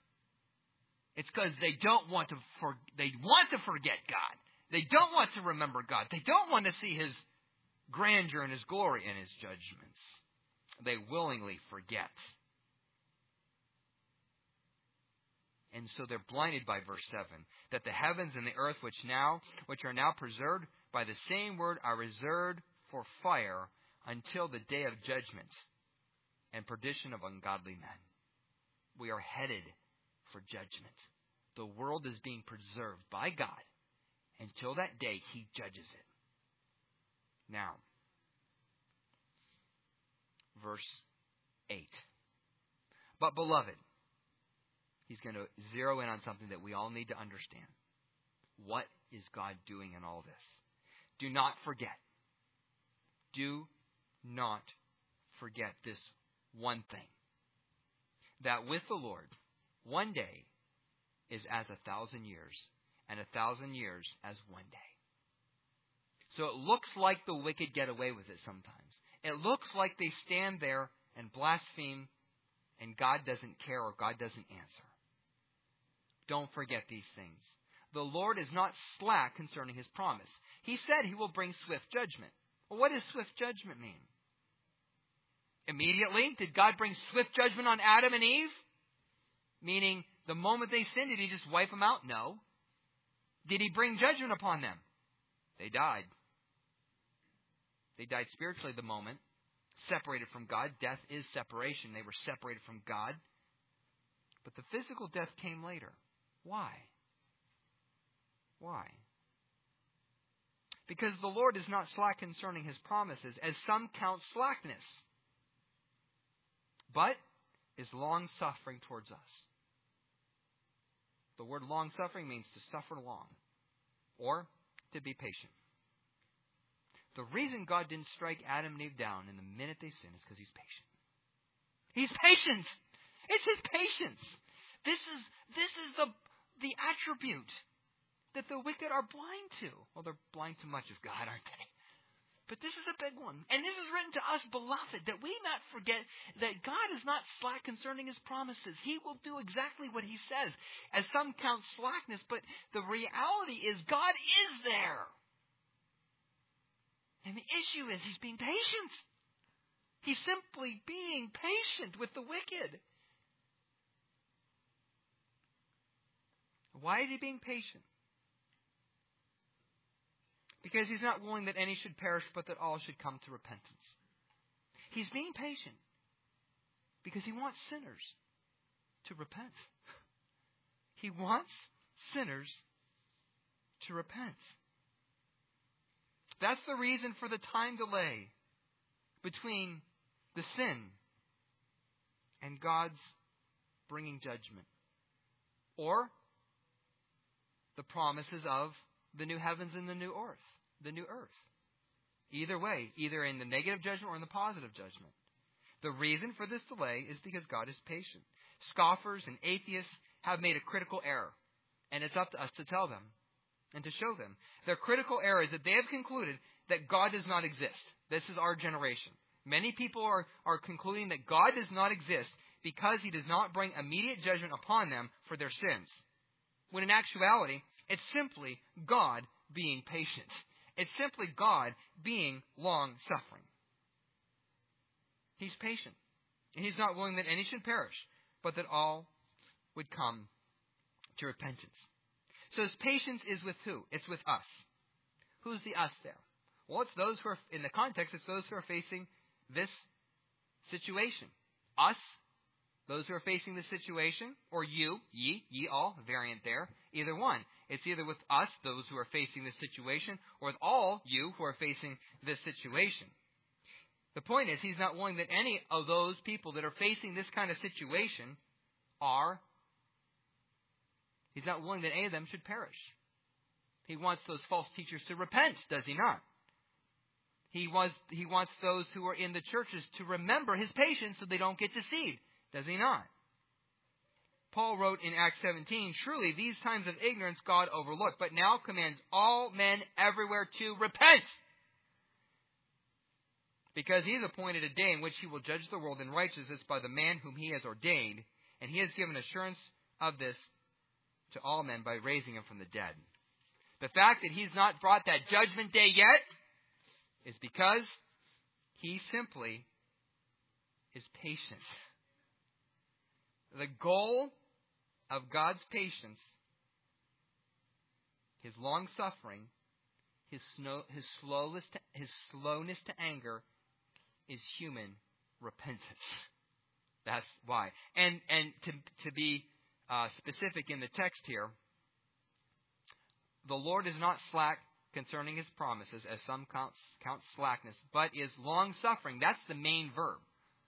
It's because they want to forget God. They don't want to remember God. They don't want to see His grandeur and His glory and His judgments. They willingly forget. And so they're blinded by verse 7, that the heavens and the earth which are now preserved by the same word are reserved for fire until the day of judgment and perdition of ungodly men. We are headed for judgment. The world is being preserved by God until that day He judges it. Now, verse 8. But beloved, He's going to zero in on something that we all need to understand. What is God doing in all this? Do not forget. Do not forget this one thing. That with the Lord, one day is as 1,000 years, and 1,000 years as one day. So it looks like the wicked get away with it sometimes. It looks like they stand there and blaspheme, and God doesn't care or God doesn't answer. Don't forget these things. The Lord is not slack concerning His promise. He said He will bring swift judgment. Well, what does swift judgment mean? Immediately, did God bring swift judgment on Adam and Eve? Meaning, the moment they sinned, did He just wipe them out? No. Did He bring judgment upon them? They died. They died spiritually the moment, separated from God. Death is separation. They were separated from God. But the physical death came later. Why? Why? Because the Lord is not slack concerning His promises, as some count slackness, but is long-suffering towards us. The word long-suffering means to suffer long, or to be patient. The reason God didn't strike Adam and Eve down in the minute they sinned is because He's patient. He's patient. It's His patience. This is the attribute that the wicked are blind to. Well, they're blind to much of God, aren't they? But this is a big one. And this is written to us, beloved, that we not forget that God is not slack concerning His promises. He will do exactly what He says. As some count slackness, but the reality is God is there. And the issue is He's being patient. He's simply being patient with the wicked. Why is He being patient? Because He's not willing that any should perish, but that all should come to repentance. He's being patient because He wants sinners to repent. He wants sinners to repent. That's the reason for the time delay between the sin and God's bringing judgment, or the promises of the new heavens and the new earth. Either way, either in the negative judgment or in the positive judgment. The reason for this delay is because God is patient. Scoffers and atheists have made a critical error, and it's up to us to tell them and to show them. Their critical error is that they have concluded that God does not exist. This is our generation. Many people are concluding that God does not exist because He does not bring immediate judgment upon them for their sins. When in actuality, it's simply God being patient. It's simply God being long-suffering. He's patient. And He's not willing that any should perish, but that all would come to repentance. So His patience is with who? It's with us. Who's the us there? Well, it's those who are, in the context, it's those who are facing this situation. Us, those who are facing this situation, or you, ye all, variant there. Either one. It's either with us, those who are facing this situation, or with all you who are facing this situation. The point is, He's not willing that any of those people that are facing this kind of situation He's not willing that any of them should perish. He wants those false teachers to repent, does He not? He wants those who are in the churches to remember His patience so they don't get deceived, does He not? Paul wrote in Acts 17, "Truly these times of ignorance God overlooked, but now commands all men everywhere to repent. Because He has appointed a day in which He will judge the world in righteousness by the man whom He has ordained, and He has given assurance of this to all men by raising Him from the dead." The fact that He's not brought that judgment day yet is because He simply is patient. The goal of God's patience, His long-suffering, His slowness to anger, is human repentance. That's why. And to be specific in the text here, the Lord is not slack concerning His promises, as some count slackness, but is long-suffering. That's the main verb.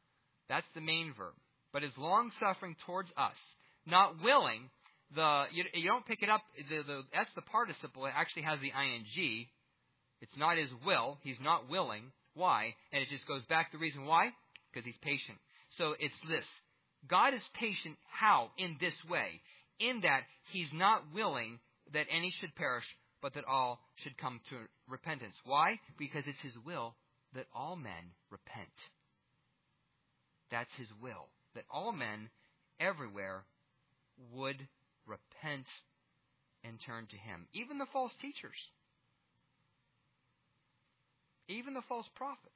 But is long-suffering towards us, not willing. You don't pick it up. That's the participle. It actually has the ing. It's not His will. He's not willing. Why? And it just goes back to the reason why. Because He's patient. So it's this. God is patient. How? In this way. In that He's not willing that any should perish, but that all should come to repentance. Why? Because it's His will that all men repent. That's His will. That all men everywhere would repent and turn to Him. Even the false teachers. Even the false prophets.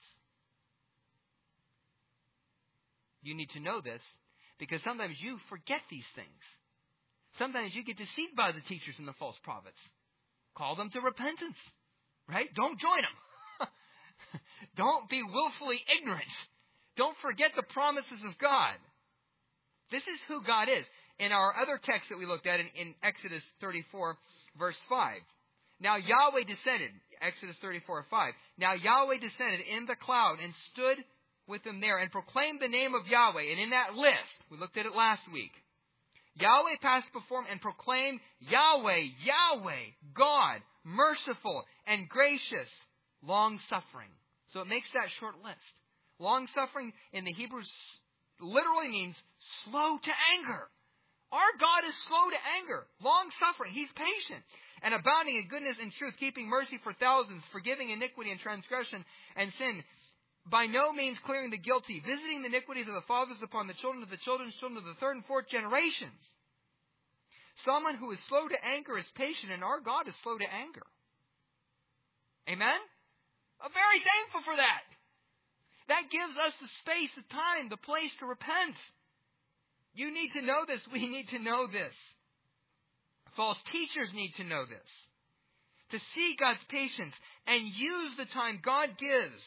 You need to know this because sometimes you forget these things. Sometimes you get deceived by the teachers and the false prophets. Call them to repentance. Right? Don't join them. Don't be willfully ignorant. Don't forget the promises of God. This is who God is. In our other text that we looked at in Exodus 34, verse 5. Now Yahweh descended, Exodus 34:5. Now Yahweh descended in the cloud and stood with them there and proclaimed the name of Yahweh. And in that list, we looked at it last week, Yahweh passed before him and proclaimed, Yahweh, Yahweh, God, merciful and gracious, long-suffering. So it makes that short list. Long-suffering in the Hebrew literally means slow to anger. Our God is slow to anger, long-suffering. He's patient and abounding in goodness and truth, keeping mercy for thousands, forgiving iniquity and transgression and sin, by no means clearing the guilty, visiting the iniquities of the fathers upon the children of the children's children of the third and fourth generations. Someone who is slow to anger is patient, and our God is slow to anger. Amen? I'm very thankful for that. That gives us the space, the time, the place to repent. You need to know this. We need to know this. False teachers need to know this. To see God's patience and use the time God gives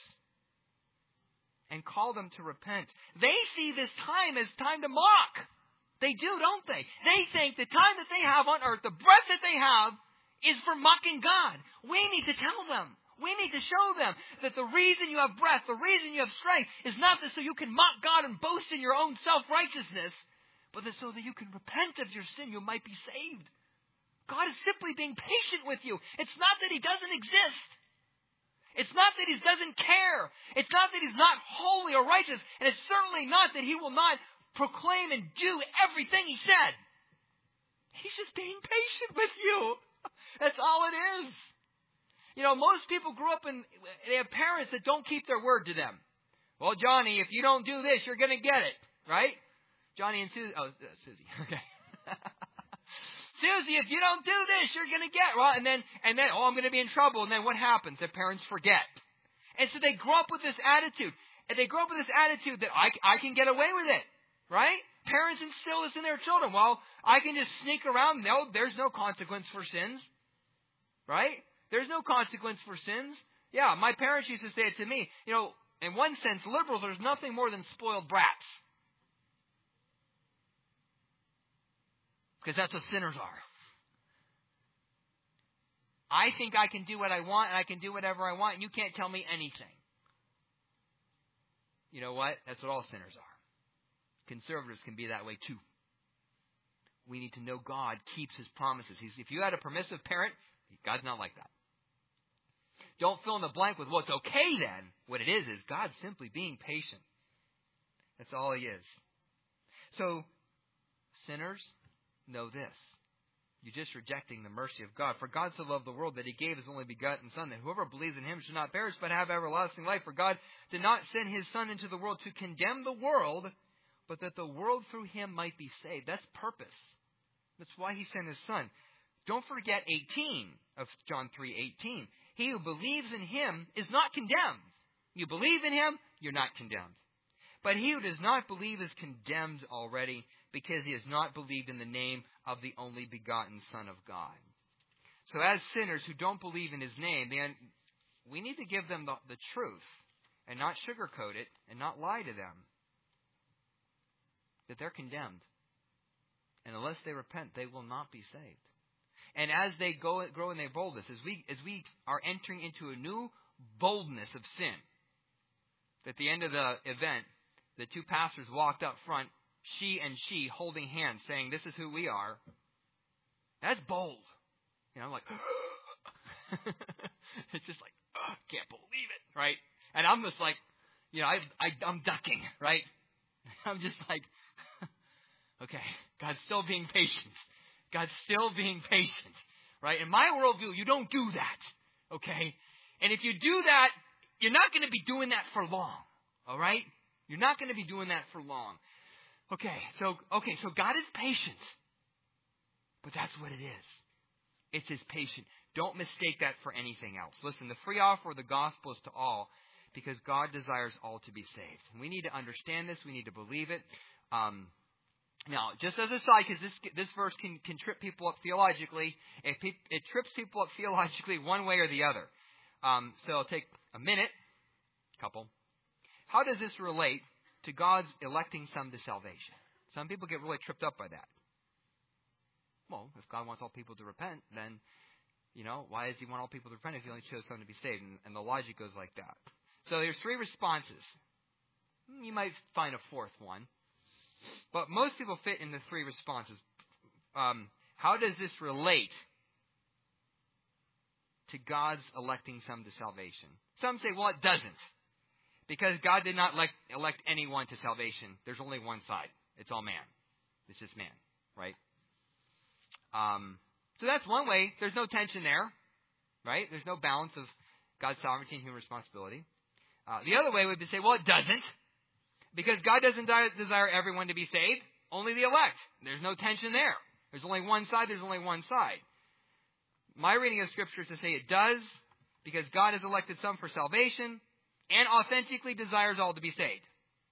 and call them to repent. They see this time as time to mock. They do, don't they? They think the time that they have on earth, the breath that they have, is for mocking God. We need to tell them. We need to show them that the reason you have breath, the reason you have strength, is not that so you can mock God and boast in your own self-righteousness, but that so that you can repent of your sin, you might be saved. God is simply being patient with you. It's not that He doesn't exist. It's not that He doesn't care. It's not that He's not holy or righteous. And it's certainly not that He will not proclaim and do everything He said. He's just being patient with you. That's all it is. You know, most people grew up and they have parents that don't keep their word to them. Well, Johnny, if you don't do this, you're going to get it. Right? Johnny and Susie. Oh, Susie. Okay. Susie, if you don't do this, you're going to get, well, and then, oh, I'm going to be in trouble. And then what happens? Their parents forget. And so they grow up with this attitude. And they grow up with this attitude that I can get away with it. Right? Parents instill this in their children. Well, I can just sneak around. No, there's no consequence for sins. Right? There's no consequence for sins. Yeah, my parents used to say it to me. You know, in one sense, liberals are nothing more than spoiled brats. Because that's what sinners are. I think I can do what I want, and I can do whatever I want, and you can't tell me anything. You know what? That's what all sinners are. Conservatives can be that way too. We need to know God keeps His promises. If you had a permissive parent, God's not like that. Don't fill in the blank with what's okay then. What it is God simply being patient. That's all He is. So, sinners, know this. You're just rejecting the mercy of God. For God so loved the world that He gave His only begotten Son, that whoever believes in Him should not perish but have everlasting life. For God did not send His Son into the world to condemn the world, but that the world through Him might be saved. That's purpose. That's why He sent His Son. Don't forget 18 of John 3:18. He who believes in Him is not condemned. You believe in Him, you're not condemned. But he who does not believe is condemned already, because he has not believed in the name of the only begotten Son of God. So as sinners who don't believe in His name, then we need to give them the truth and not sugarcoat it and not lie to them. That they're condemned. And unless they repent, they will not be saved. And as they grow in their boldness, as we are entering into a new boldness of sin, at the end of the event, the two pastors walked up front, she holding hands, saying, "This is who we are." That's bold. You know, I'm like, it's just like, can't believe it, right? And I'm just like, you know, I'm ducking, right? I'm just like, okay, God's still being patient. God's still being patient, right? In my worldview, you don't do that, okay? And if you do that, you're not going to be doing that for long, all right? You're not going to be doing that for long. Okay, so God is patient, but that's what it is. It's His patience. Don't mistake that for anything else. Listen, the free offer of the gospel is to all, because God desires all to be saved. And we need to understand this. We need to believe it. Now, just as a side, because this verse can trip people up theologically. It trips people up theologically one way or the other. So I'll take a minute couple. How does this relate to God's electing some to salvation? Some people get really tripped up by that. Well, if God wants all people to repent, then, why does he want all people to repent if he only chose some to be saved? And the logic goes like that. So there's 3 responses. You might find a 4th one. But most people fit in the 3 responses. How does this relate to God's electing some to salvation? Some say, well, it doesn't. Because God did not elect anyone to salvation. There's only one side. It's all man. It's just man, right? So that's one way. There's no tension there, right? There's no balance of God's sovereignty and human responsibility. The other way would be to say, well, it doesn't. Because God doesn't desire everyone to be saved. Only the elect. There's no tension there. There's only one side. There's only one side. My reading of Scripture is to say it does, because God has elected some for salvation and authentically desires all to be saved.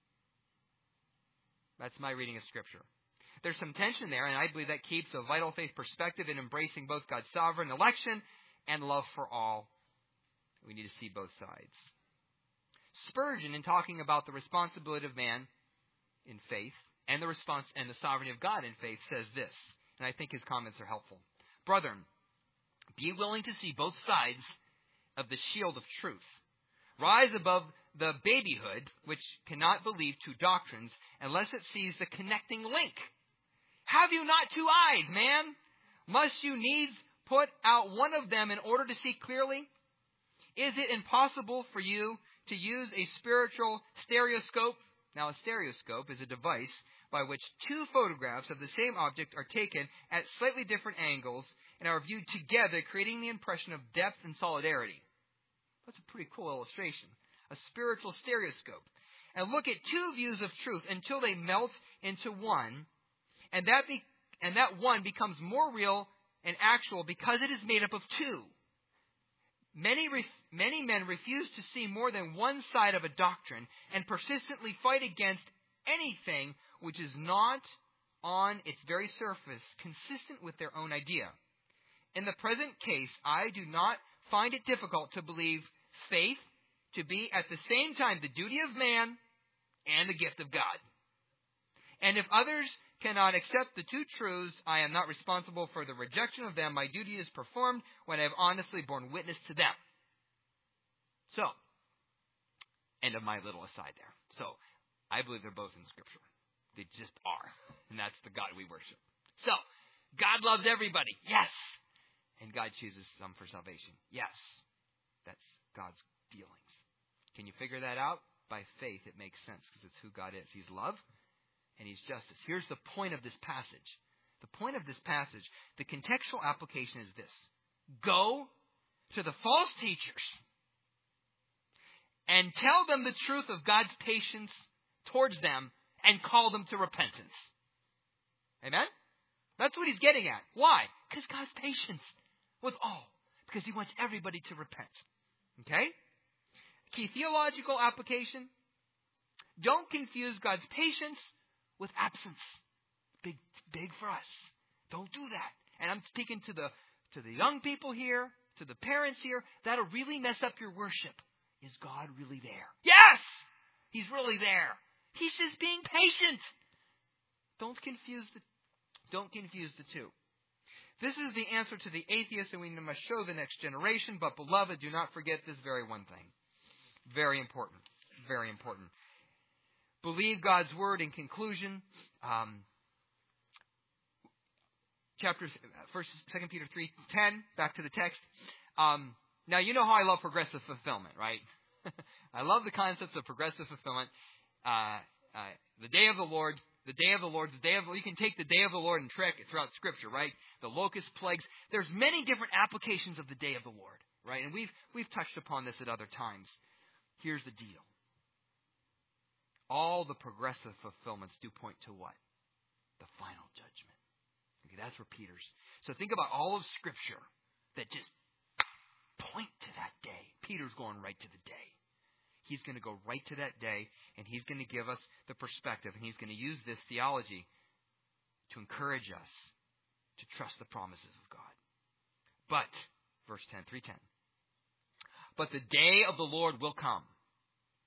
That's my reading of Scripture. There's some tension there, and I believe that keeps a vital faith perspective in embracing both God's sovereign election and love for all. We need to see both sides. Spurgeon, in talking about the responsibility of man in faith and the sovereignty of God in faith, says this, and I think his comments are helpful. Brethren, be willing to see both sides of the shield of truth. Rise above the babyhood, which cannot believe 2 doctrines unless it sees the connecting link. Have you not 2 eyes, man? Must you needs put out one of them in order to see clearly? Is it impossible for you to use a spiritual stereoscope? Now, a stereoscope is a device by which 2 photographs of the same object are taken at slightly different angles and are viewed together, creating the impression of depth and solidarity. That's a pretty cool illustration. A spiritual stereoscope. And look at 2 views of truth until they melt into one, and that one becomes more real and actual because it is made up of 2. Many men refuse to see more than one side of a doctrine and persistently fight against anything which is not, on its very surface, consistent with their own idea. In the present case, I do not find it difficult to believe faith to be at the same time the duty of man and the gift of God. And if others cannot accept the 2 truths, I am not responsible for the rejection of them. My duty is performed when I have honestly borne witness to them. So, end of my little aside there. So, I believe they're both in Scripture. They just are. And that's the God we worship. So, God loves everybody. Yes. And God chooses some for salvation. Yes. That's God's dealings. Can you figure that out? By faith, it makes sense because it's who God is. He's love and He's justice. Here's the point of this passage. The point of this passage, the contextual application is this. Go to the false teachers and tell them the truth of God's patience towards them and call them to repentance. Amen? That's what he's getting at. Why? Because God's patient with all. Because He wants everybody to repent. Okay? Key theological application. Don't confuse God's patience with absence. Big for us. Don't do that. And I'm speaking to the young people here, to the parents here. That'll really mess up your worship. Is God really there? Yes! He's really there. He's just being patient. Don't confuse the 2. This is the answer to the atheist, and we must show the next generation. But, beloved, do not forget this very one thing. Very important. Very important. Believe God's word in conclusion. 2 Peter 3:10, back to the text. Now, you know how I love progressive fulfillment, right? I love the concepts of progressive fulfillment. The day of the Lord, you can take the day of the Lord and track it throughout Scripture, right? The locust plagues. There's many different applications of the day of the Lord, right? And we've touched upon this at other times. Here's the deal. All the progressive fulfillments do point to what? The final judgment. Okay, that's where Peter's. So think about all of Scripture that just point to that day. Peter's going right to the day. He's going to go right to that day, and he's going to give us the perspective, and he's going to use this theology to encourage us to trust the promises of God. But, verse 10, 3:10. But the day of the Lord will come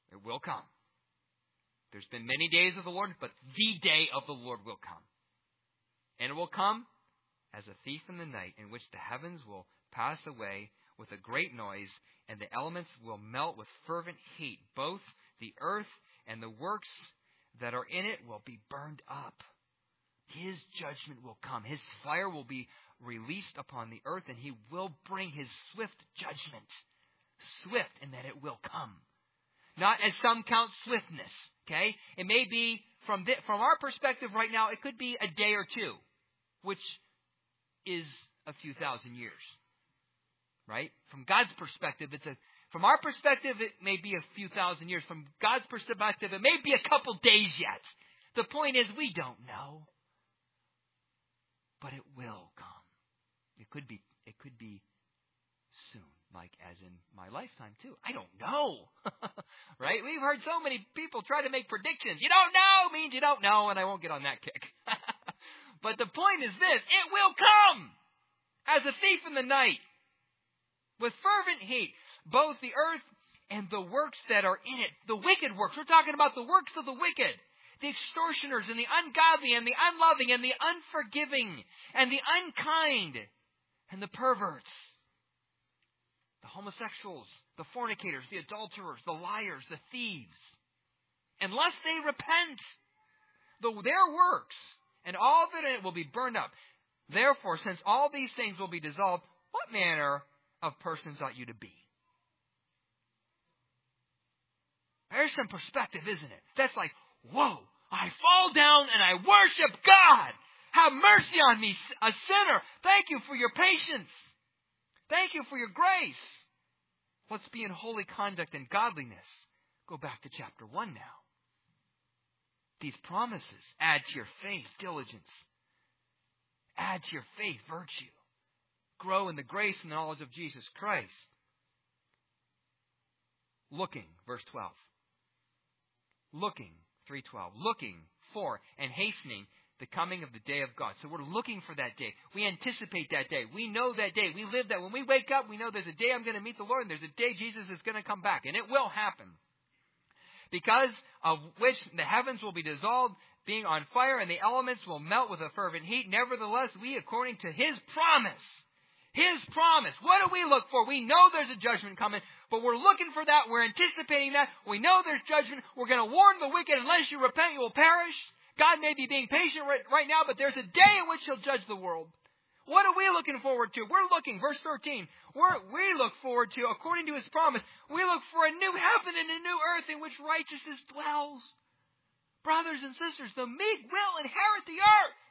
It will come. There's been many days of the Lord, but the day of the Lord will come. And it will come as a thief in the night, in which the heavens will pass away with a great noise, and the elements will melt with fervent heat. Both the earth and the works that are in it will be burned up. His judgment will come. His fire will be released upon the earth, and he will bring his swift judgment. Swift in that it will come. Not as some count swiftness. Okay? It may be, from our perspective right now, it could be a day or two, which is a few thousand years. Right? From God's perspective, from our perspective, it may be a few thousand years. From God's perspective, it may be a couple days yet. The point is, we don't know. But it will come. It could be soon, like as in my lifetime too. I don't know. Right? We've heard so many people try to make predictions. You don't know means you don't know, and I won't get on that kick. But the point is this: it will come as a thief in the night, with fervent heat, both the earth and the works that are in it. The wicked works. We're talking about the works of the wicked. The extortioners and the ungodly and the unloving and the unforgiving and the unkind and the perverts. The homosexuals, the fornicators, the adulterers, the liars, the thieves. Unless they repent, their works and all that in it will be burned up. Therefore, since all these things will be dissolved, what manner of persons ought you to be? There's some perspective, isn't it? That's like, whoa, I fall down and I worship God. Have mercy on me, a sinner. Thank you for your patience. Thank you for your grace. Let's be in holy conduct and godliness. Go back to chapter 1 now. These promises add to your faith diligence. Add to your faith virtue. Grow in the grace and knowledge of Jesus Christ. Looking, verse 12. Looking, 3:12. Looking for and hastening the coming of the day of God. So we're looking for that day. We anticipate that day. We know that day. We live that. When we wake up, we know there's a day I'm going to meet the Lord, and there's a day Jesus is going to come back. And it will happen. Because of which the heavens will be dissolved, being on fire, and the elements will melt with a fervent heat. Nevertheless, we, according to His promise, what do we look for? We know there's a judgment coming, but we're looking for that. We're anticipating that. We know there's judgment. We're going to warn the wicked, unless you repent, you will perish. God may be being patient right now, but there's a day in which He'll judge the world. What are we looking forward to? We're looking, verse 13, we look forward to, according to His promise, we look for a new heaven and a new earth in which righteousness dwells. Brothers and sisters, the meek will inherit the earth.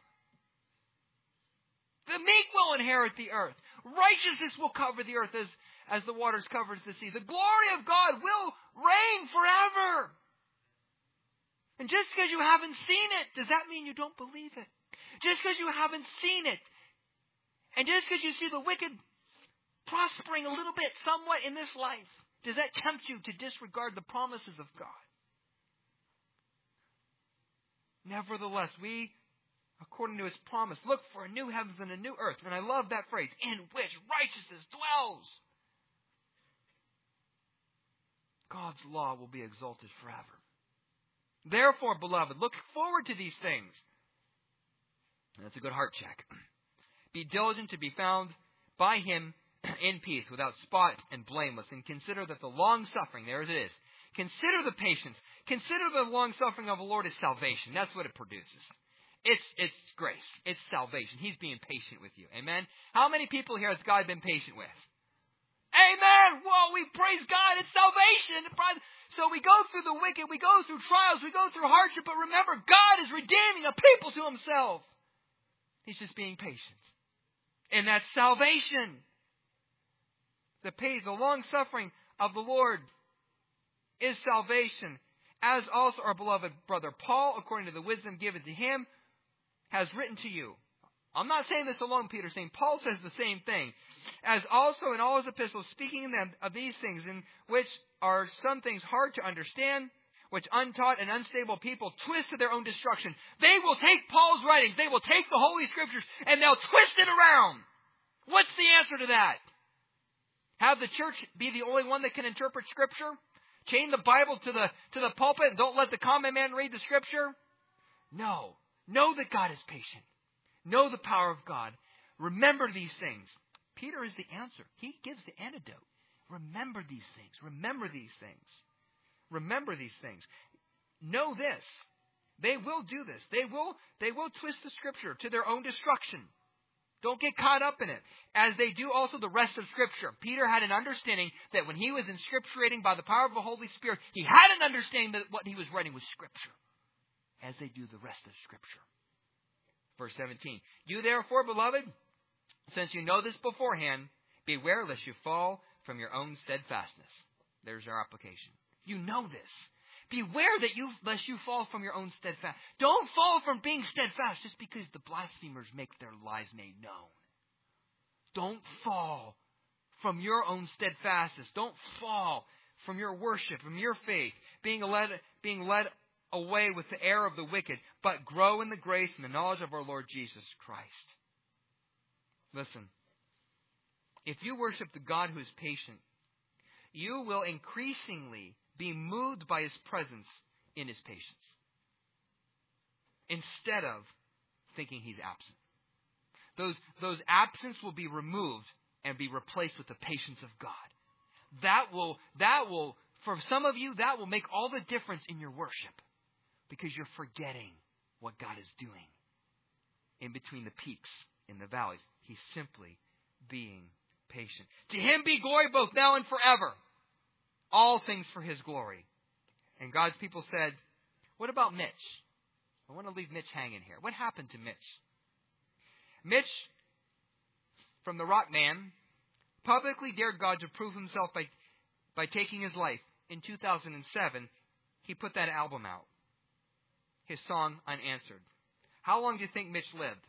The meek will inherit the earth. Righteousness will cover the earth as the waters covers the sea. The glory of God will reign forever. And just because you haven't seen it, does that mean you don't believe it? Just because you haven't seen it, and just because you see the wicked prospering a little bit, somewhat in this life, does that tempt you to disregard the promises of God? Nevertheless, we, according to His promise, look for a new heavens and a new earth. And I love that phrase, in which righteousness dwells. God's law will be exalted forever. Therefore, beloved, look forward to these things. And that's a good heart check. Be diligent to be found by Him in peace, without spot and blameless. And consider that the long suffering, there it is. Consider the patience. Consider the long suffering of the Lord as salvation. That's what it produces. It's grace. It's salvation. He's being patient with you. Amen? How many people here has God been patient with? Amen! Whoa, we praise God. It's salvation. So we go through the wicked. We go through trials. We go through hardship. But remember, God is redeeming a people to Himself. He's just being patient. And that's salvation. The long suffering of the Lord is salvation. As also our beloved brother Paul, according to the wisdom given to him, has written to you. I'm not saying this alone, Peter, saying Paul says the same thing. As also in all his epistles, speaking in them of these things, in which are some things hard to understand, which untaught and unstable people twist to their own destruction. They will take Paul's writings, they will take the Holy Scriptures, and they'll twist it around. What's the answer to that? Have the church be the only one that can interpret Scripture? chain the Bible to the pulpit and don't let the common man read the Scripture. No. Know that God is patient. Know the power of God. Remember these things. Peter is the answer. He gives the antidote. Remember these things. Remember these things. Remember these things. Know this. They will do this. They will twist the Scripture to their own destruction. Don't get caught up in it. As they do also the rest of Scripture. Peter had an understanding that when he was inscripturating by the power of the Holy Spirit, he had an understanding that what he was writing was Scripture. As they do the rest of Scripture. Verse 17. You therefore, beloved, since you know this beforehand, beware lest you fall from your own steadfastness. There's our application. You know this. Beware lest you fall from your own steadfast. Don't fall from being steadfast just because the blasphemers make their lies made known. Don't fall from your own steadfastness. Don't fall from your worship, from your faith, being led away with the error of the wicked, but grow in the grace and the knowledge of our Lord Jesus Christ. Listen, if you worship the God who is patient, you will increasingly be moved by His presence in His patience, instead of thinking He's absent. Those absence will be removed and be replaced with the patience of God. That will, for some of you, that will make all the difference in your worship, because you're forgetting what God is doing in between the peaks, in the valleys. He's simply being patient. To Him be glory both now and forever. All things for His glory. And God's people said, what about Mitch? I want to leave Mitch hanging here. What happened to Mitch? Mitch, from the Rock Man, publicly dared God to prove Himself by taking his life. In 2007, he put that album out. His song, Unanswered. How long do you think Mitch lived?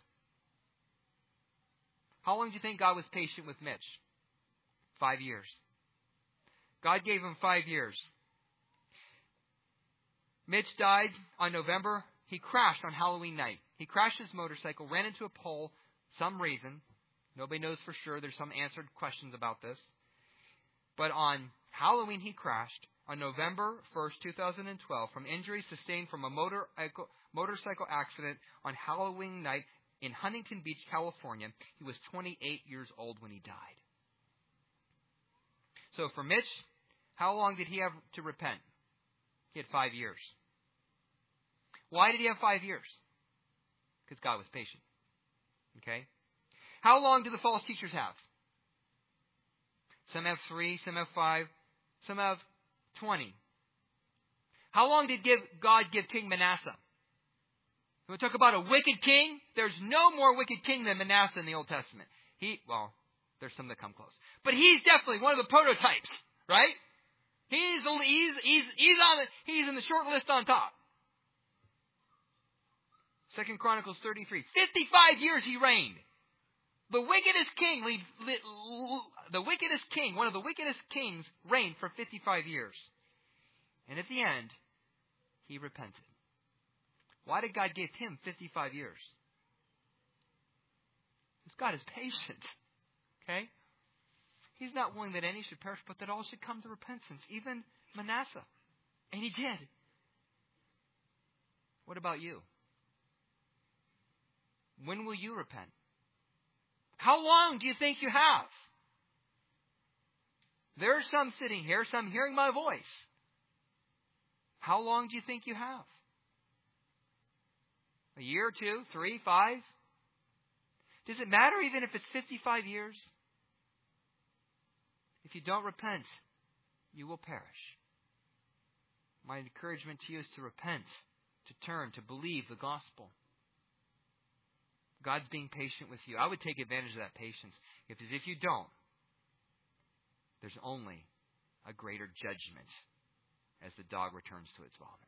How long do you think God was patient with Mitch? 5 years. God gave him 5 years. Mitch died on November. He crashed on Halloween night. He crashed his motorcycle, ran into a pole, some reason. Nobody knows for sure. There's some answered questions about this. But on Halloween, he crashed. On November 1st, 2012, from injuries sustained from a motorcycle accident on Halloween night in Huntington Beach, California. He was 28 years old when he died. So for Mitch, how long did he have to repent? He had 5 years. Why did he have 5 years? Because God was patient. Okay? How long do the false teachers have? Some have 3, some have 5, some have 20. How long did God give King Manasseh? When we talk about a wicked king, there's no more wicked king than Manasseh in the Old Testament. There's some that come close. But he's definitely one of the prototypes, right? He's in the short list on top. 2 Chronicles 33. 55 years he reigned. The wickedest king, one of the wickedest kings, reigned for 55 years. And at the end, he repented. Why did God give him 55 years? Because God is patient. Okay? He's not willing that any should perish, but that all should come to repentance. Even Manasseh. And he did. What about you? When will you repent? How long do you think you have? There are some sitting here, some hearing my voice. How long do you think you have? A year, 2, 3, 5? Does it matter even if it's 55 years? If you don't repent, you will perish. My encouragement to you is to repent, to turn, to believe the gospel. God's being patient with you. I would take advantage of that patience. If you don't, there's only a greater judgment as the dog returns to its vomit.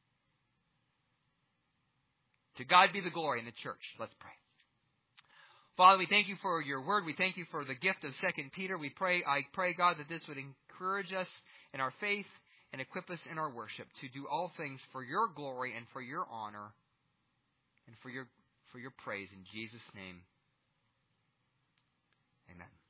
To God be the glory in the church. Let's pray. Father, we thank you for your word. We thank you for the gift of 2 Peter. I pray, God, that this would encourage us in our faith and equip us in our worship to do all things for your glory and for your honor and for your praise. In Jesus' name, amen.